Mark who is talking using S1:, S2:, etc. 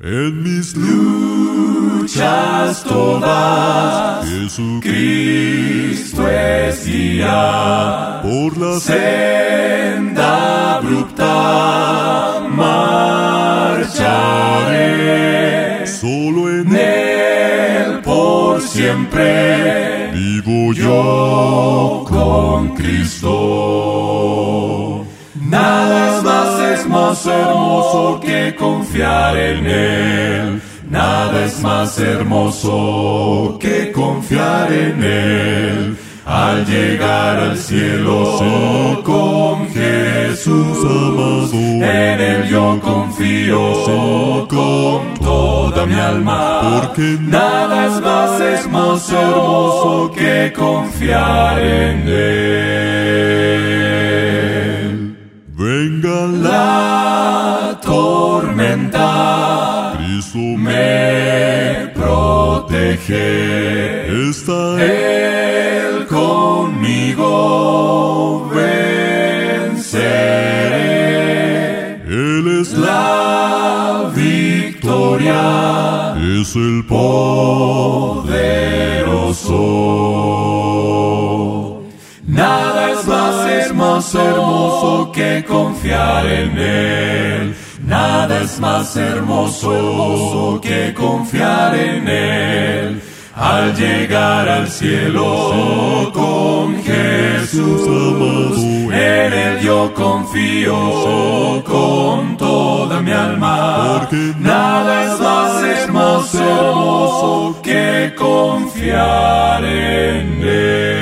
S1: En mis luchas todas, Jesucristo es guía. Por la senda abrupta marcharé. Solo en Él por siempre vivo yo con Cristo. Nada es más hermoso que confiar en Él. Nada es más hermoso que confiar en Él. Al llegar al cielo con Jesús amado, en Él yo confío con toda mi alma. Porque nada es más hermoso que confiar en Él. Venga la tormenta, Cristo me protege. Está Él conmigo, venceré. Él es la victoria, es el poderoso. Nada es más hermoso que confiar en Él. Nada es más hermoso que confiar en Él. Al llegar al cielo con Jesús amado, en Él yo confío con toda mi alma. Porque nada es más hermoso que confiar en Él.